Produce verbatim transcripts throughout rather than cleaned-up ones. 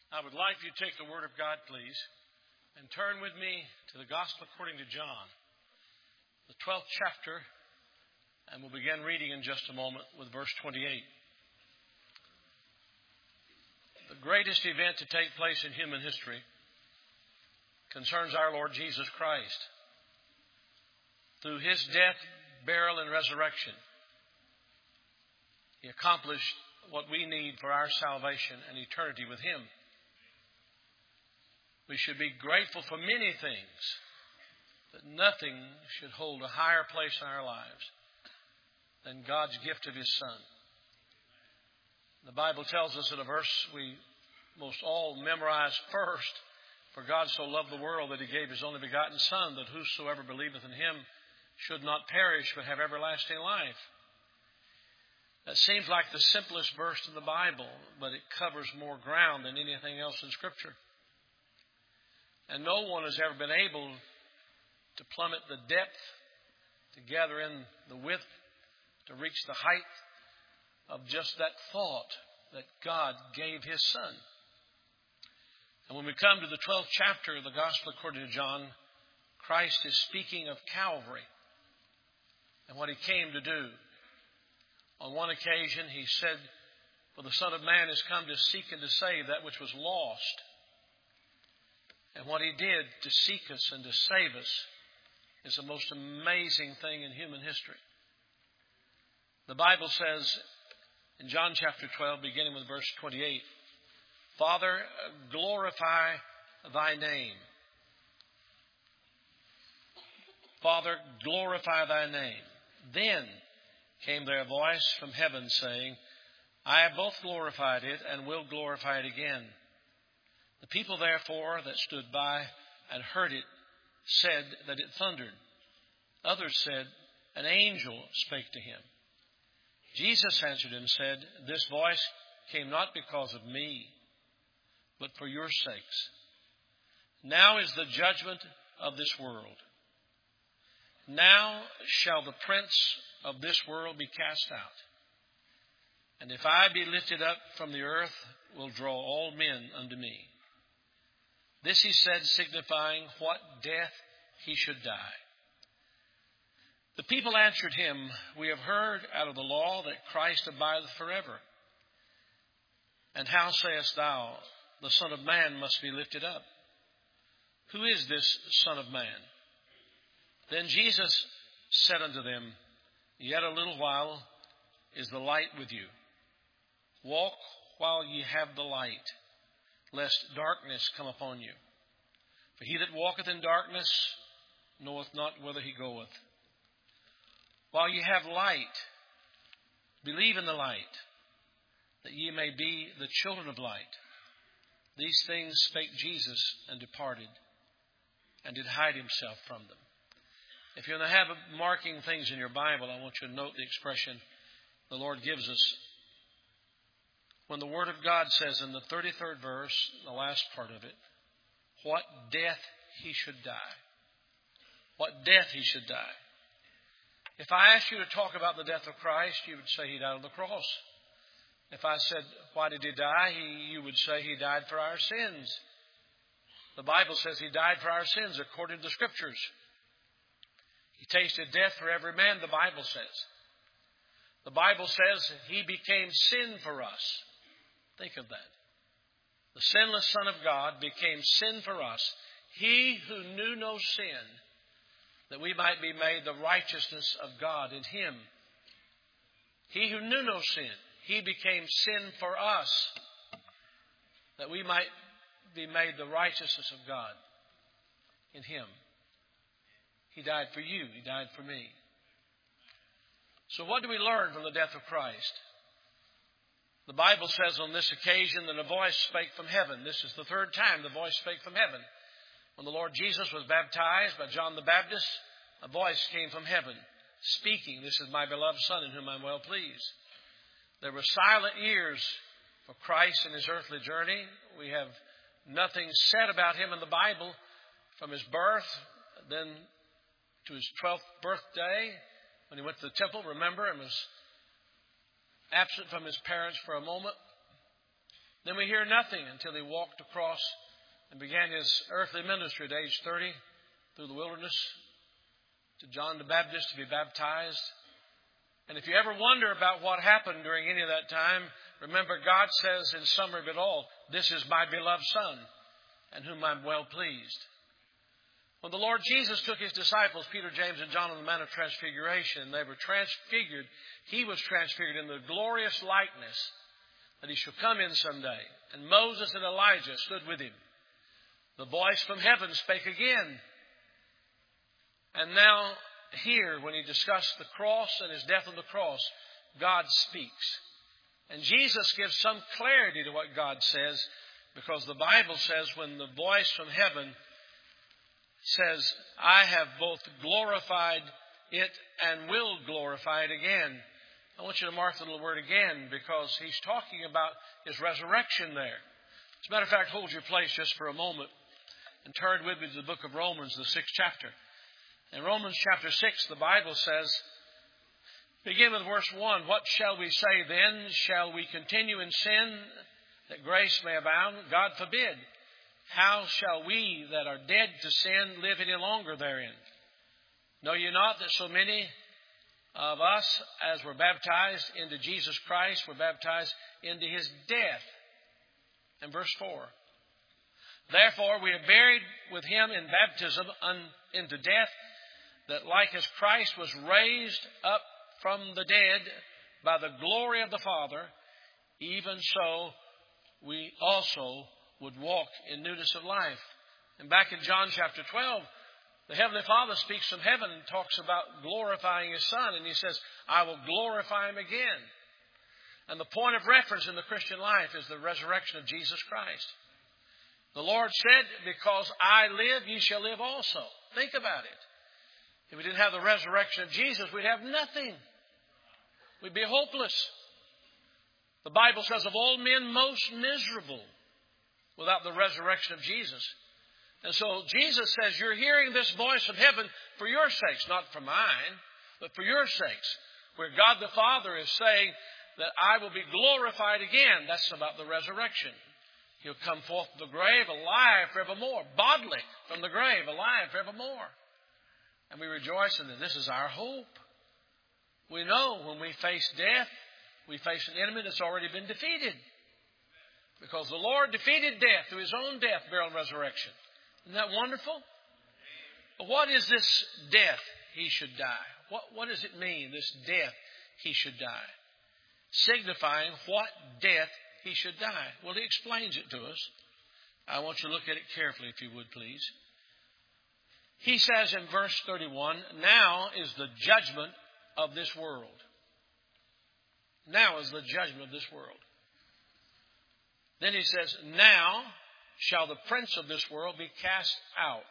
I would like for you to take the Word of God, please, and turn with me to the Gospel according to John, the twelfth chapter, and we'll begin reading in just a moment with verse twenty-eight. The greatest event to take place in human history concerns our Lord Jesus Christ. Through His death, burial, and resurrection, He accomplished what we need for our salvation and eternity with Him. We should be grateful for many things, but nothing should hold a higher place in our lives than God's gift of His Son. The Bible tells us in a verse we most all memorize first, "For God so loved the world that He gave His only begotten Son, that whosoever believeth in Him should not perish but have everlasting life." That seems like the simplest verse in the Bible, but it covers more ground than anything else in Scripture. And no one has ever been able to plummet the depth, to gather in the width, to reach the height of just that thought that God gave His Son. And when we come to the twelfth chapter of the Gospel according to John, Christ is speaking of Calvary and what He came to do. On one occasion, He said, "For the Son of Man has come to seek and to save that which was lost." And what He did to seek us and to save us is the most amazing thing in human history. The Bible says in John chapter twelve, beginning with verse twenty-eight, "Father, glorify Thy name. Father, glorify Thy name." Then came there a voice from heaven saying, "I have both glorified it and will glorify it again." The people therefore that stood by and heard it said that it thundered. Others said, "An angel spake to him." Jesus answered and said, "This voice came not because of me, but for your sakes. Now is the judgment of this world. Now shall the prince of this world be cast out. And if I be lifted up from the earth, will draw all men unto me." This He said, signifying what death He should die. The people answered Him, "We have heard out of the law that Christ abideth forever. And how sayest thou, the Son of Man must be lifted up? Who is this Son of Man?" Then Jesus said unto them, "Yet a little while is the light with you. Walk while ye have the light, lest darkness come upon you. For he that walketh in darkness knoweth not whither he goeth. While ye have light, believe in the light, that ye may be the children of light." These things spake Jesus, and departed, and did hide Himself from them. If you're in the habit of marking things in your Bible, I want you to note the expression the Lord gives us. When the Word of God says in the thirty-third verse, the last part of it, what death He should die. What death He should die. If I asked you to talk about the death of Christ, you would say He died on the cross. If I said, why did He die? He, you would say He died for our sins. The Bible says He died for our sins according to the Scriptures. He tasted death for every man, the Bible says. The Bible says He became sin for us. Think of that. The sinless Son of God became sin for us. He who knew no sin, that we might be made the righteousness of God in Him. He who knew no sin, He became sin for us, that we might be made the righteousness of God in Him. He died for you. He died for me. So what do we learn from the death of Christ? The Bible says on this occasion that a voice spake from heaven. This is the third time the voice spake from heaven. When the Lord Jesus was baptized by John the Baptist, a voice came from heaven, speaking, "This is my beloved Son, in whom I am well pleased." There were silent years for Christ in His earthly journey. We have nothing said about Him in the Bible from His birth, then to His twelfth birthday, when He went to the temple, remember, and was absent from His parents for a moment. Then we hear nothing until he walked across and began his earthly ministry at age thirty through the wilderness to John the Baptist to be baptized. And if you ever wonder about what happened during any of that time, remember God says in summary of it all, this is my beloved Son, in whom I'm well pleased. When the Lord Jesus took his disciples, Peter, James, and John, on the Mount of Transfiguration, they were transfigured. He was transfigured in the glorious likeness that he shall come in someday. And Moses and Elijah stood with him. The voice from heaven spake again. And now here, when he discussed the cross and his death on the cross, God speaks. And Jesus gives some clarity to what God says, because the Bible says when the voice from heaven says, I have both glorified it and will glorify it again. I want you to mark the little word again, because he's talking about his resurrection there. As a matter of fact, hold your place just for a moment and turn with me to the book of Romans, the sixth chapter. In Romans chapter six, the Bible says, begin with verse one, what shall we say then? Shall we continue in sin that grace may abound? God forbid. How shall we that are dead to sin live any longer therein? Know ye not that so many of us as were baptized into Jesus Christ were baptized into his death? And verse four. Therefore we are buried with him in baptism into death, that like as Christ was raised up from the dead by the glory of the Father, even so we also would walk in newness of life. And back in John chapter twelve, the Heavenly Father speaks from heaven and talks about glorifying his Son. And he says, I will glorify him again. And the point of reference in the Christian life is the resurrection of Jesus Christ. The Lord said, because I live, ye shall live also. Think about it. If we didn't have the resurrection of Jesus, we'd have nothing. We'd be hopeless. The Bible says of all men most miserable without the resurrection of Jesus. And so Jesus says, you're hearing this voice from heaven for your sakes, not for mine, but for your sakes. Where God the Father is saying that I will be glorified again. That's about the resurrection. He'll come forth from the grave alive forevermore, bodily from the grave, alive forevermore. And we rejoice in that. This is our hope. We know when we face death, we face an enemy that's already been defeated. Because the Lord defeated death through his own death, burial, and resurrection. Isn't that wonderful? But what is this death he should die? What, what does it mean, this death he should die? Signifying what death he should die. Well, he explains it to us. I want you to look at it carefully, if you would, please. He says in verse thirty-one, now is the judgment of this world. Now is the judgment of this world. Then he says, now shall the prince of this world be cast out.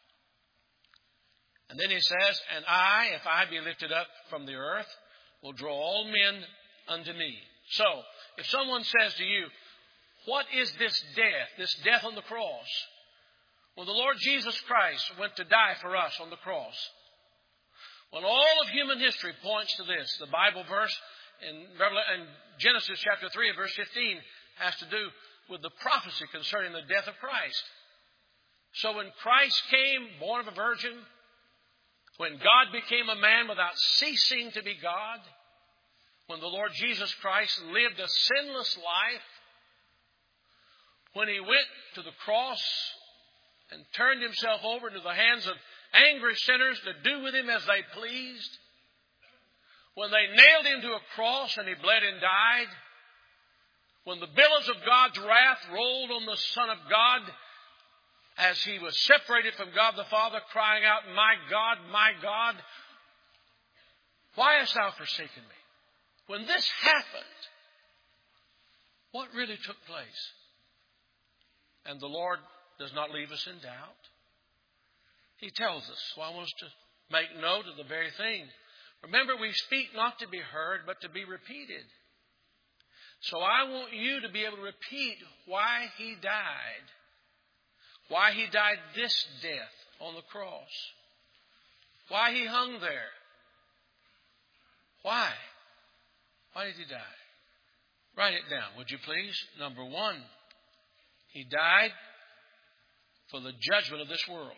And then he says, and I, if I be lifted up from the earth, will draw all men unto me. So, if someone says to you, what is this death, this death on the cross? Well, the Lord Jesus Christ went to die for us on the cross. Well, all of human history points to this. The Bible verse in Genesis chapter three and verse fifteen has to do with the prophecy concerning the death of Christ. So when Christ came, born of a virgin, when God became a man without ceasing to be God, when the Lord Jesus Christ lived a sinless life, when he went to the cross and turned himself over into the hands of angry sinners to do with him as they pleased, when they nailed him to a cross and he bled and died, when the billows of God's wrath rolled on the Son of God as he was separated from God the Father, crying out, my God, my God, why hast thou forsaken me? When this happened, what really took place? And the Lord does not leave us in doubt. He tells us. So I want us to make note of the very thing. Remember, we speak not to be heard, but to be repeated. So I want you to be able to repeat why he died. Why he died this death on the cross. Why he hung there. Why? Why did he die? Write it down, would you please? Number one, He died for the judgment of this world.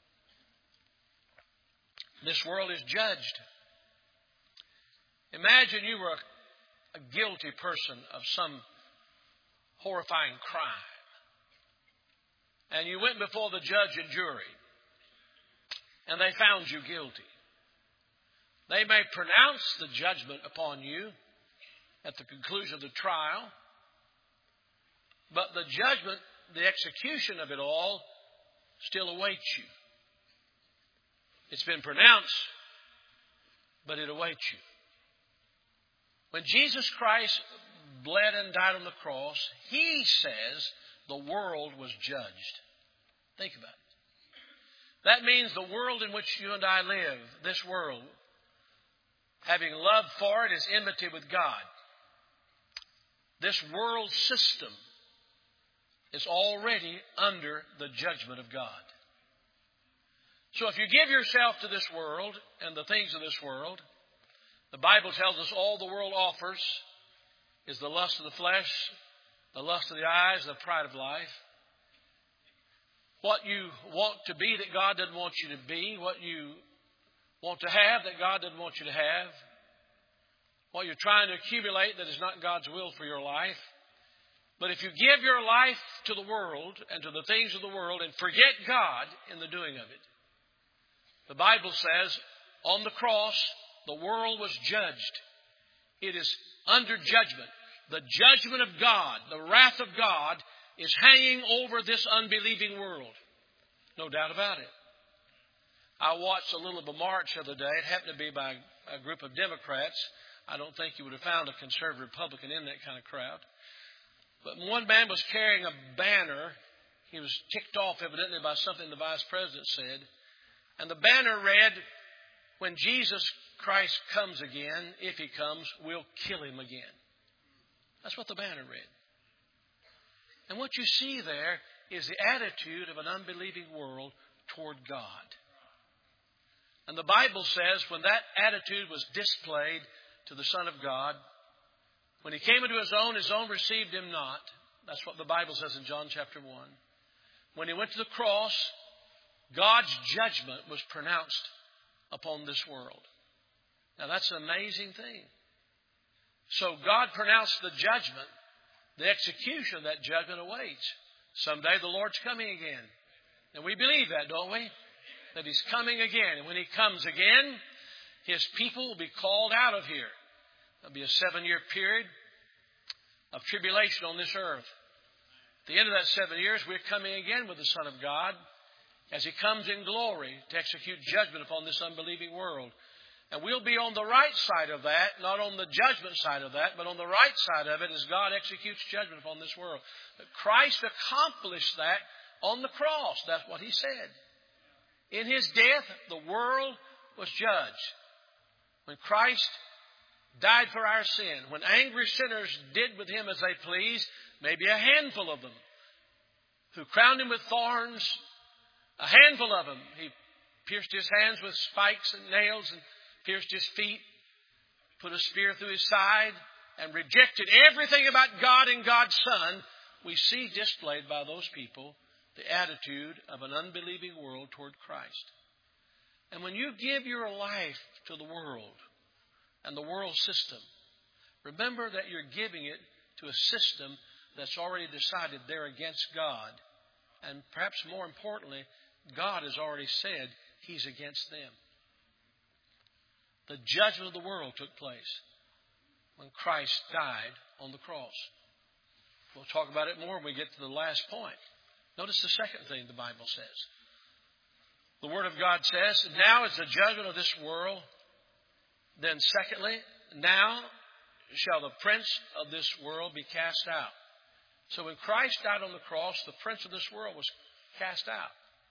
This world is judged. Imagine you were a, a guilty person of some horrifying crime. And you went before the judge and jury. And they found you guilty. They may pronounce the judgment upon you at the conclusion of the trial. But the judgment, the execution of it all, still awaits you. It's been pronounced, but it awaits you. When Jesus Christ bled and died on the cross, He says the world was judged. Think about it. That means the world in which you and I live, this world, having love for it, is enmity with God. This world system is already under the judgment of God. So if you give yourself to this world and the things of this world, the Bible tells us all the world offers is the lust of the flesh, the lust of the eyes, the pride of life. What you want to be that God doesn't want you to be, what you want to have that God doesn't want you to have, what you're trying to accumulate that is not God's will for your life. But if you give your life to the world and to the things of the world and forget God in the doing of it, the Bible says on the cross, the world was judged. It is under judgment. The judgment of God, the wrath of God, is hanging over this unbelieving world. No doubt about it. I watched a little of a march the other day. It happened to be by a group of Democrats. I don't think you would have found a conservative Republican in that kind of crowd. But one man was carrying a banner. He was ticked off evidently by something the vice president said. And the banner read, "When Jesus Christ comes again, if He comes, we'll kill Him again." That's what the banner read. And what you see there is the attitude of an unbelieving world toward God. And the Bible says when that attitude was displayed to the Son of God, when He came into His own, His own received Him not. That's what the Bible says in John chapter one. When He went to the cross, God's judgment was pronounced upon this world. Now that's an amazing thing. So God pronounced the judgment. The execution of that judgment awaits. Someday the Lord's coming again. And we believe that, don't we? That He's coming again. And when He comes again, His people will be called out of here. There'll be a seven-year period of tribulation on this earth. At the end of that seven years, we're coming again with the Son of God as He comes in glory to execute judgment upon this unbelieving world. And we'll be on the right side of that, not on the judgment side of that, but on the right side of it as God executes judgment upon this world. But Christ accomplished that on the cross. That's what He said. In His death, the world was judged. When Christ died for our sin, when angry sinners did with Him as they pleased, maybe a handful of them, who crowned Him with thorns, a handful of them, He pierced His hands with spikes and nails and pierced His feet, put a spear through His side, and rejected everything about God and God's Son, we see displayed by those people the attitude of an unbelieving world toward Christ. And when you give your life to the world and the world system, remember that you're giving it to a system that's already decided they're against God. And perhaps more importantly, God has already said He's against them. The judgment of the world took place when Christ died on the cross. We'll talk about it more when we get to the last point. Notice the second thing the Bible says. The Word of God says, "Now is the judgment of this world. Then secondly, now shall the prince of this world be cast out." So when Christ died on the cross, the prince of this world was cast out.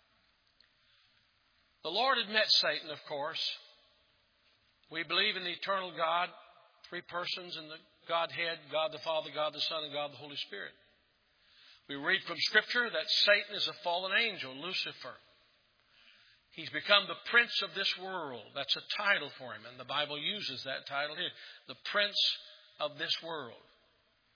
The Lord had met Satan, of course. We believe in the eternal God, three persons in the Godhead, God the Father, God the Son, and God the Holy Spirit. We read from Scripture that Satan is a fallen angel, Lucifer. He's become the prince of this world. That's a title for him, and the Bible uses that title here. The prince of this world.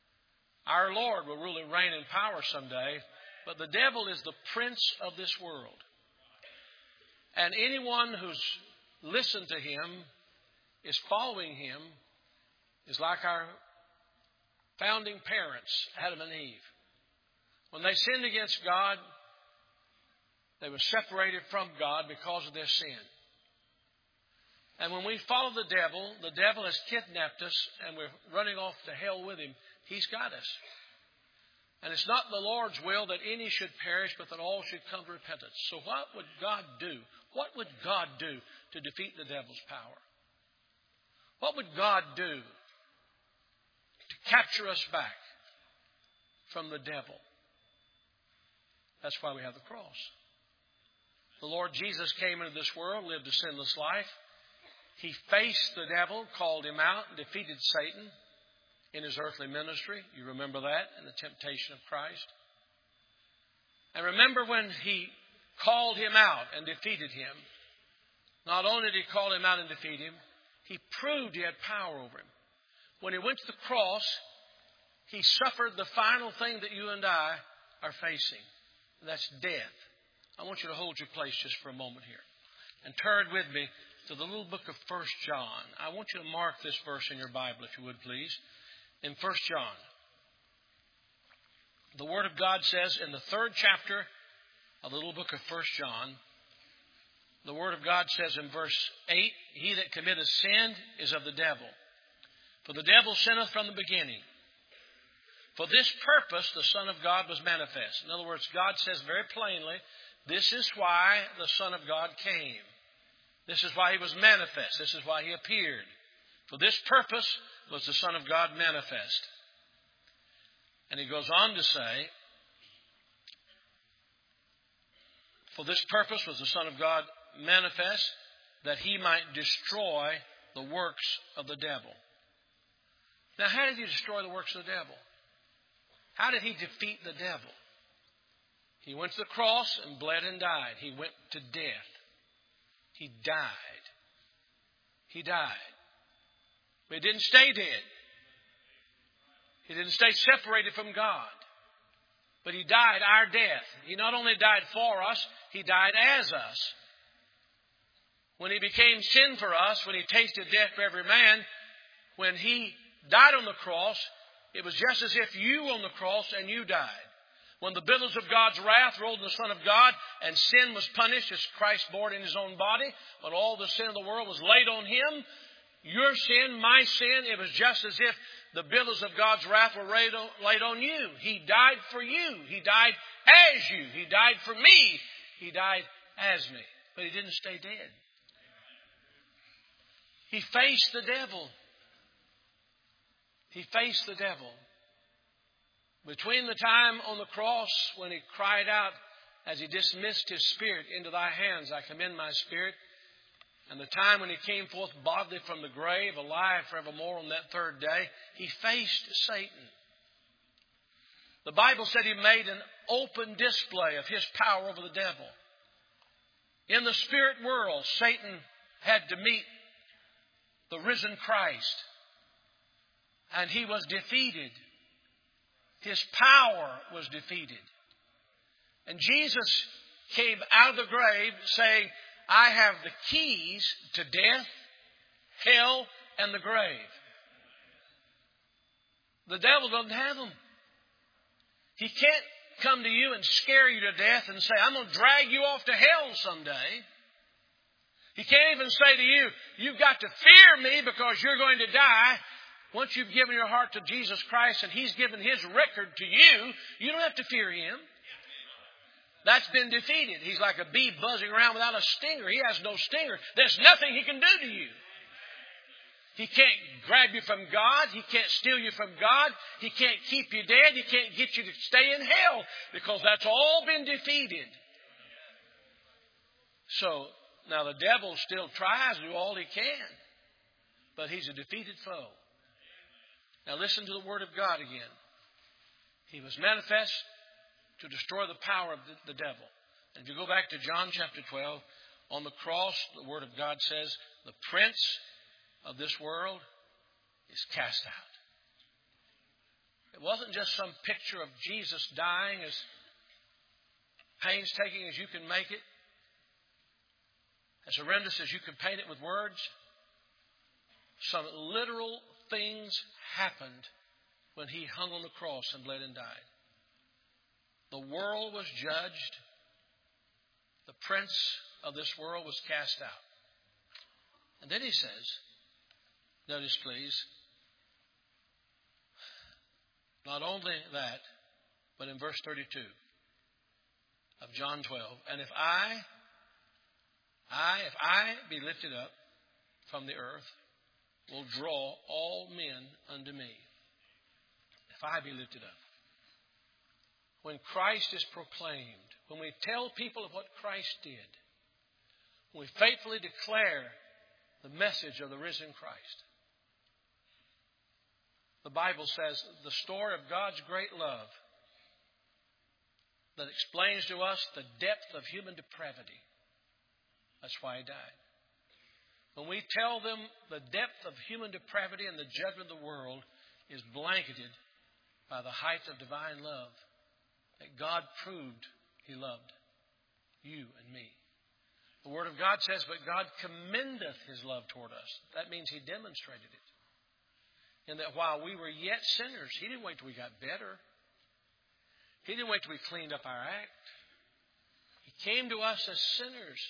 Our Lord will rule and reign in power someday, but the devil is the prince of this world. And anyone who's listened to him, is following him, is like our founding parents, Adam and Eve. When they sinned against God, they were separated from God because of their sin. And when we follow the devil, the devil has kidnapped us and we're running off to hell with him. He's got us. And it's not the Lord's will that any should perish, but that all should come to repentance. So what would God do? What would God do to defeat the devil's power? What would God do to capture us back from the devil? That's why we have the cross. The Lord Jesus came into this world, lived a sinless life. He faced the devil, called him out, and defeated Satan in his earthly ministry. You remember that in the temptation of Christ. And remember when he called him out and defeated him. Not only did he call him out and defeat him, he proved he had power over him. When he went to the cross, he suffered the final thing that you and I are facing. And that's death. I want you to hold your place just for a moment here. And turn with me to the little book of First John. I want you to mark this verse in your Bible, if you would, please. In First John, the Word of God says in the third chapter of the little book of First John, the Word of God says in verse eight, He that committeth sin is of the devil. For the devil sinneth from the beginning. For this purpose the Son of God was manifest. In other words, God says very plainly, this is why the Son of God came. This is why He was manifest. This is why He appeared. For this purpose was the Son of God manifest. And He goes on to say, for this purpose was the Son of God manifest, that He might destroy the works of the devil. Now, how did He destroy the works of the devil? How did He defeat the devil? He went to the cross and bled and died. He went to death. He died. He died. But He didn't stay dead. He didn't stay separated from God. But He died our death. He not only died for us, He died as us. When He became sin for us, when He tasted death for every man, when He died on the cross, it was just as if you were on the cross and you died. When the billows of God's wrath rolled on the Son of God and sin was punished as Christ bore it in His own body, when all the sin of the world was laid on Him, your sin, my sin, it was just as if the billows of God's wrath were laid on, laid on you. He died for you. He died as you. He died for me. He died as me. But He didn't stay dead. He faced the devil. He faced the devil. Between the time on the cross when He cried out as He dismissed His spirit, into thy hands I commend my spirit, and the time when He came forth bodily from the grave, alive forevermore on that third day, He faced Satan. The Bible said He made an open display of His power over the devil. In the spirit world, Satan had to meet the risen Christ, and he was defeated. His power was defeated. And Jesus came out of the grave saying, I have the keys to death, hell, and the grave. The devil doesn't have them. He can't come to you and scare you to death and say, I'm going to drag you off to hell someday. He can't even say to you, you've got to fear me because you're going to die. Once you've given your heart to Jesus Christ and He's given His record to you, you don't have to fear Him. That's been defeated. He's like a bee buzzing around without a stinger. He has no stinger. There's nothing he can do to you. He can't grab you from God. He can't steal you from God. He can't keep you dead. He can't get you to stay in hell because that's all been defeated. So, now the devil still tries to do all he can, but he's a defeated foe. Now listen to the Word of God again. He was manifest to destroy the power of the, the devil. And if you go back to John chapter twelve, on the cross, the Word of God says, the prince of this world is cast out. It wasn't just some picture of Jesus dying as painstaking as you can make it, as horrendous as you can paint it with words. Some literal things happened when He hung on the cross and bled and died. The world was judged. The prince of this world was cast out. And then He says, notice please, not only that, but in verse thirty-two of John twelve, and if I, I, if I be lifted up from the earth, will draw all men unto me. If I be lifted up. When Christ is proclaimed, when we tell people of what Christ did, when we faithfully declare the message of the risen Christ, the Bible says the story of God's great love that explains to us the depth of human depravity. That's why He died. When we tell them the depth of human depravity and the judgment of the world is blanketed by the height of divine love, that God proved He loved you and me. The Word of God says, but God commendeth His love toward us. That means He demonstrated it. And that while we were yet sinners, He didn't wait till we got better. He didn't wait till we cleaned up our act. He came to us as sinners.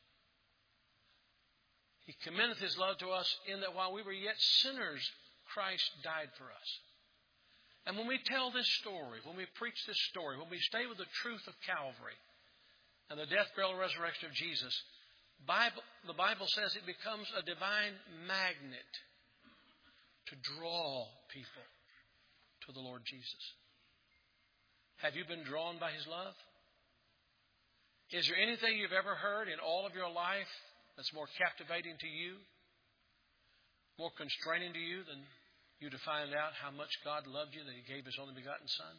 He commendeth His love to us in that while we were yet sinners, Christ died for us. And when we tell this story, when we preach this story, when we stay with the truth of Calvary and the death, burial, and resurrection of Jesus, Bible, the Bible says it becomes a divine magnet to draw people to the Lord Jesus. Have you been drawn by His love? Is there anything you've ever heard in all of your life that's more captivating to you, more constraining to you than you to find out how much God loved you, that He gave His only begotten Son?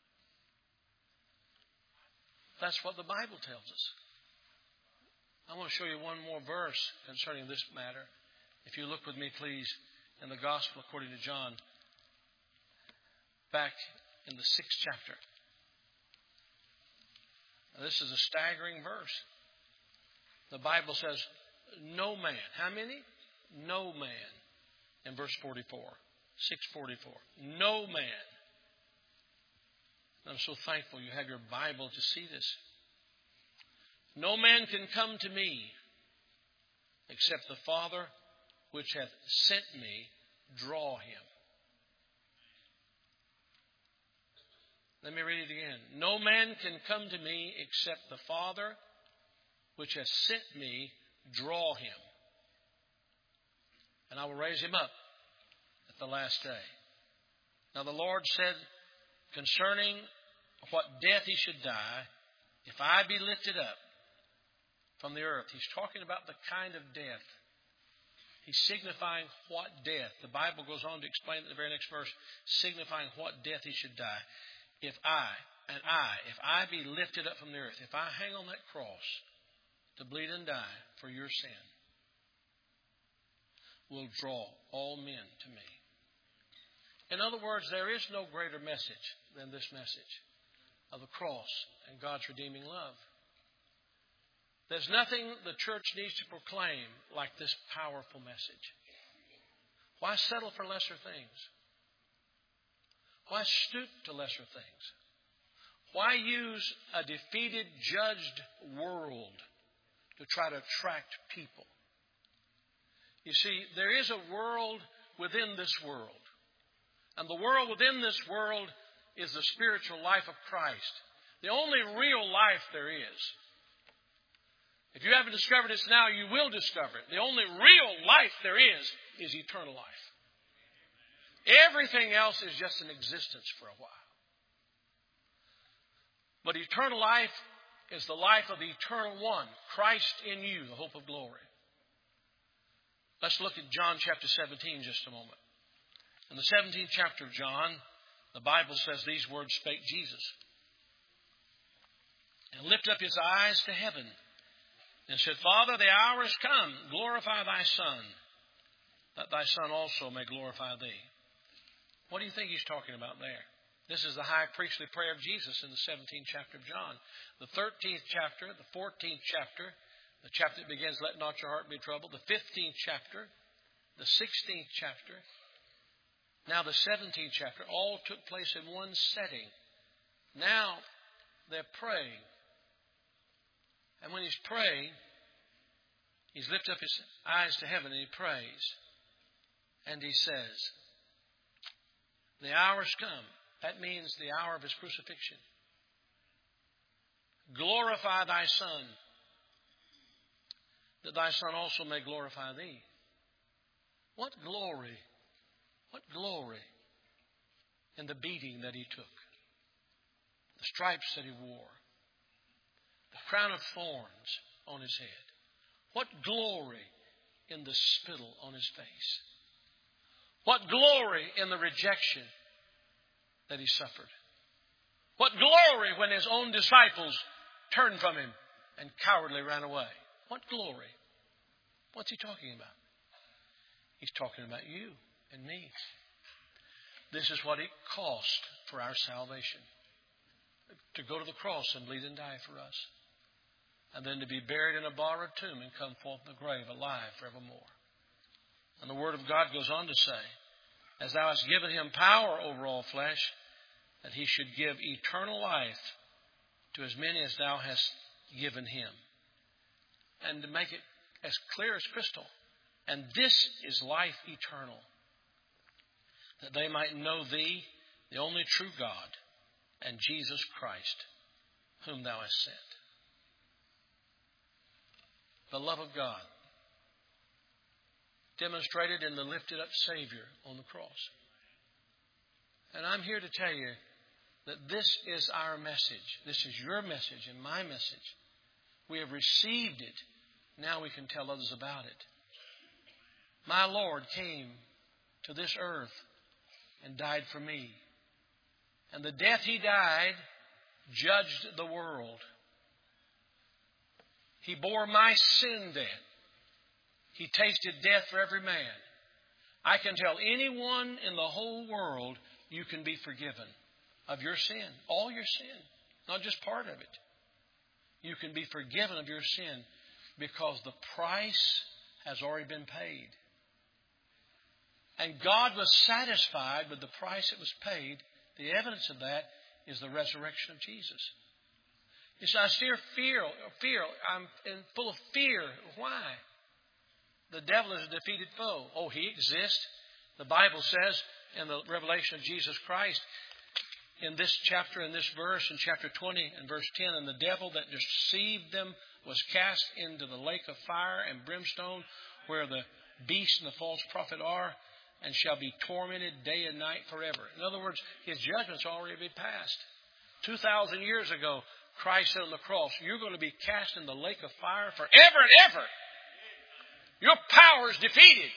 That's what the Bible tells us. I want to show you one more verse concerning this matter. If you look with me, please, in the Gospel according to John, back in the sixth chapter. Now, this is a staggering verse. The Bible says, no man. How many? No man. In verse forty-four. six forty-four. No man. I'm so thankful you have your Bible to see this. No man can come to me except the Father which hath sent me draw him. Let me read it again. No man can come to me except the Father which hath sent me draw him. And I will raise him up at the last day. Now the Lord said concerning what death he should die, if I be lifted up from the earth. He's talking about the kind of death. He's signifying what death. The Bible goes on to explain in the very next verse, signifying what death he should die. If I, and I, if I be lifted up from the earth, if I hang on that cross to bleed and die for your sin, will draw all men to me. In other words, there is no greater message than this message of the cross and God's redeeming love. There's nothing the church needs to proclaim like this powerful message. Why settle for lesser things? Why stoop to lesser things? Why use a defeated, judged world to try to attract people? You see, there is a world within this world. And the world within this world is the spiritual life of Christ. The only real life there is. If you haven't discovered this now, you will discover it. The only real life there is, is eternal life. Everything else is just an existence for a while. But eternal life is the life of the eternal one, Christ in you, the hope of glory. Let's look at John chapter seventeen just a moment. In the seventeenth chapter of John, the Bible says these words spake Jesus. And lift up his eyes to heaven, and said, Father, the hour is come. Glorify thy Son, that thy Son also may glorify thee. What do you think he's talking about there? This is the high priestly prayer of Jesus in the seventeenth chapter of John. The thirteenth chapter, the fourteenth chapter, the chapter that begins, let not your heart be troubled. The fifteenth chapter, the sixteenth chapter, now the seventeenth chapter, all took place in one setting. Now they're praying. And when he's praying, he's lifted up his eyes to heaven and he prays. And he says, the hour's come. That means the hour of his crucifixion. Glorify thy Son, that thy Son also may glorify thee. What glory, what glory in the beating that he took, the stripes that he wore, the crown of thorns on his head. What glory in the spittle on his face. What glory in the rejection that he suffered. What glory when his own disciples turned from him and cowardly ran away. What glory. What's he talking about? He's talking about you and me. This is what it cost for our salvation. To go to the cross and bleed and die for us. And then to be buried in a borrowed tomb and come forth from the grave alive forevermore. And the Word of God goes on to say, as thou hast given him power over all flesh, that he should give eternal life to as many as thou hast given him. And to make it as clear as crystal. And this is life eternal, that they might know thee, the only true God, and Jesus Christ, whom thou hast sent. The love of God demonstrated in the lifted up Savior on the cross. And I'm here to tell you that this is our message. This is your message and my message. We have received it. Now we can tell others about it. My Lord came to this earth and died for me. And the death he died judged the world. He bore my sin debt. He tasted death for every man. I can tell anyone in the whole world you can be forgiven of your sin. All your sin. Not just part of it. You can be forgiven of your sin because the price has already been paid. And God was satisfied with the price that was paid. The evidence of that is the resurrection of Jesus. You say, I fear, fear, fear. I'm in, full of fear. Why? The devil is a defeated foe. Oh, he exists. The Bible says in the revelation of Jesus Christ, in this chapter, in this verse, in chapter twenty and verse ten, and the devil that deceived them was cast into the lake of fire and brimstone, where the beast and the false prophet are, and shall be tormented day and night forever. In other words, his judgment's already been passed. Two thousand years ago, Christ said on the cross, you're going to be cast in the lake of fire forever and ever. Your power is defeated.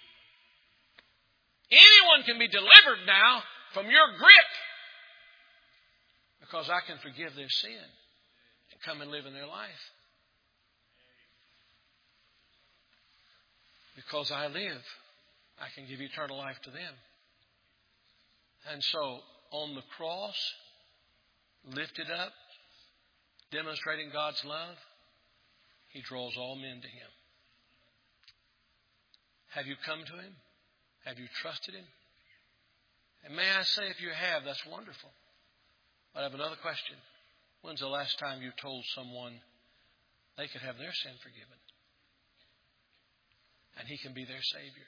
Anyone can be delivered now from your grip because I can forgive their sin and come and live in their life. Because I live, I can give eternal life to them. And so, on the cross, lifted up, demonstrating God's love, he draws all men to him. Have you come to him? Have you trusted him? And may I say, if you have, that's wonderful. But I have another question. When's the last time you told someone they could have their sin forgiven? And he can be their Savior.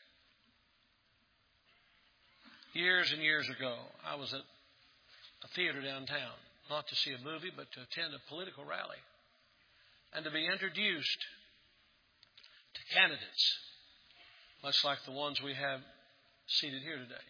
Years and years ago, I was at a theater downtown, not to see a movie, but to attend a political rally, and to be introduced to candidates, much like the ones we have seated here today.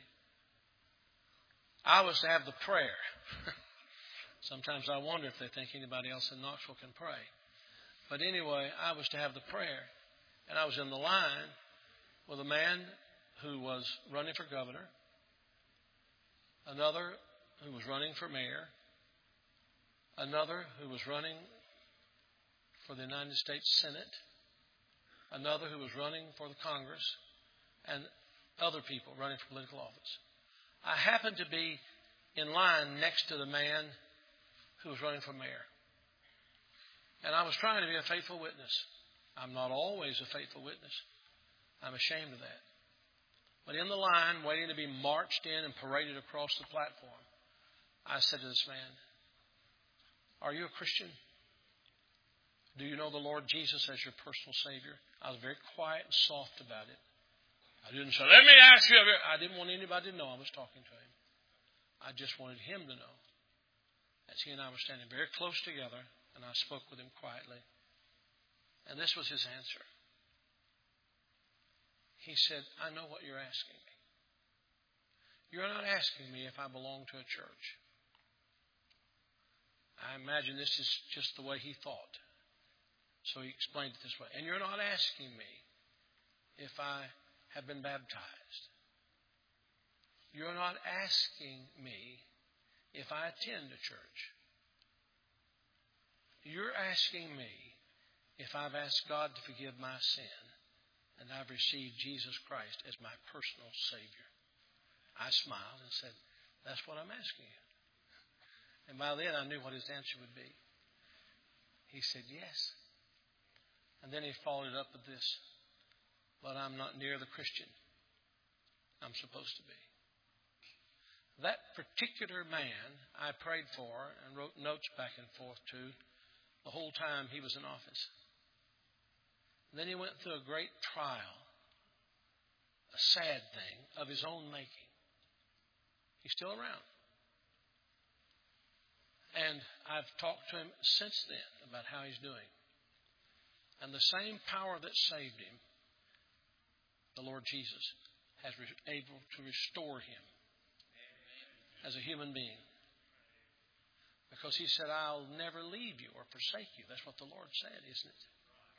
I was to have the prayer. Sometimes I wonder if they think anybody else in Knoxville can pray. But anyway, I was to have the prayer. And I was in the line with a man who was running for governor, another who was running for mayor, another who was running for the United States Senate, another who was running for the Congress, and other people running for political office. I happened to be in line next to the man who was running for mayor. And I was trying to be a faithful witness. I'm not always a faithful witness. I'm ashamed of that. But in the line, waiting to be marched in and paraded across the platform, I said to this man, "Are you a Christian? Do you know the Lord Jesus as your personal Savior?" I was very quiet and soft about it. I didn't say, "Let me ask you." I didn't want anybody to know I was talking to him. I just wanted him to know. As he and I were standing very close together, and I spoke with him quietly. And this was his answer. He said, "I know what you're asking me. You're not asking me if I belong to a church." I imagine this is just the way he thought. So he explained it this way. "And you're not asking me if I have been baptized. You're not asking me if I attend a church. You're asking me if I've asked God to forgive my sin and I've received Jesus Christ as my personal Savior." I smiled and said, "That's what I'm asking you." And by then I knew what his answer would be. He said, "Yes." And then he followed it up with this, "But I'm not near the Christian I'm supposed to be." That particular man I prayed for and wrote notes back and forth to the whole time he was in office. And then he went through a great trial, a sad thing of his own making. He's still around. And I've talked to him since then about how he's doing. And the same power that saved him, the Lord Jesus, has been able to restore him as a human being. Because he said, "I'll never leave you or forsake you." That's what the Lord said, isn't it?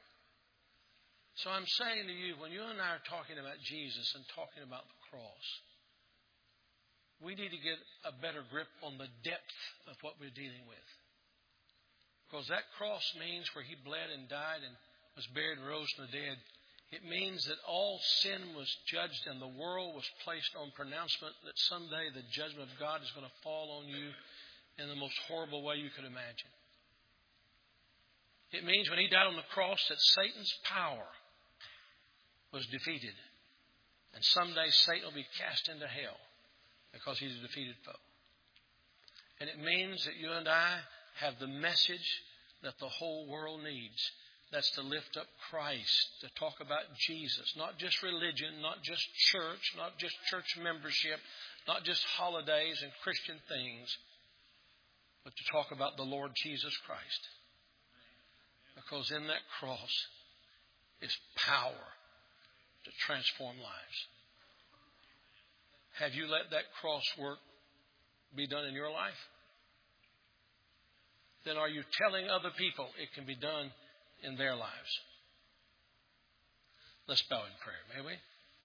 So I'm saying to you, when you and I are talking about Jesus and talking about the cross, we need to get a better grip on the depth of what we're dealing with. Because that cross means where he bled and died and was buried and rose from the dead. It means that all sin was judged and the world was placed on pronouncement that someday the judgment of God is going to fall on you in the most horrible way you could imagine. It means when he died on the cross that Satan's power was defeated. And someday Satan will be cast into hell because he's a defeated foe. And it means that you and I have the message that the whole world needs. That's to lift up Christ, to talk about Jesus. Not just religion, not just church, not just church membership, not just holidays and Christian things, but to talk about the Lord Jesus Christ. Because in that cross is power to transform lives. Have you let that cross work be done in your life? Then are you telling other people it can be done in their lives? Let's bow in prayer, may we?